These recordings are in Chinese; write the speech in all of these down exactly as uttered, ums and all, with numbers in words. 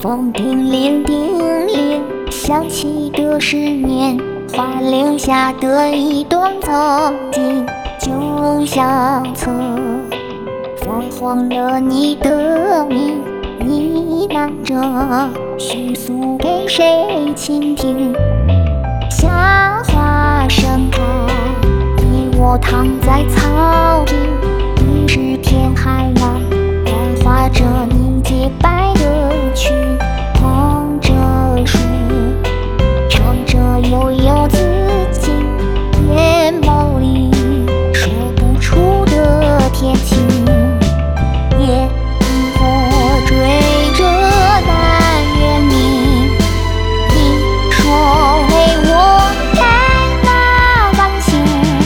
风叮铃叮铃，响起的是年华留下的一段曾经旧相册，泛黄了你的名，呢喃着叙述给谁倾听？夏花盛开，你我躺在草地，于是天还蓝，幻化着你洁白的裙，捧着书，唱着悠悠自己眼眸里说不出的天晴。夜萤火追着南园明，你说为我开那晚星，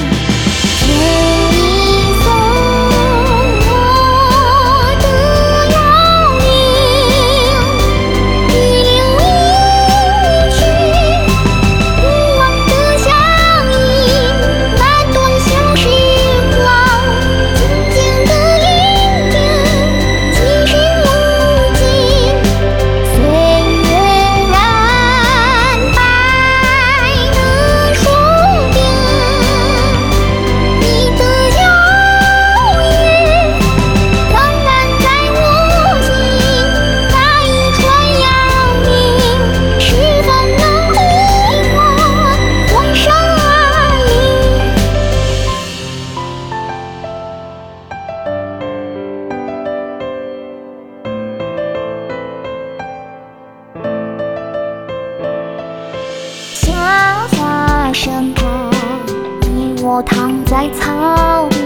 请你送我的摇铃，一铃一曲，不忘的相依，那段旧时光，静静的聆听，其实无尽，岁月染白了树顶，你的摇曳仍然在我心，那一串摇铃，十分能令我欢声而已。夏花盛开，你我躺在草地。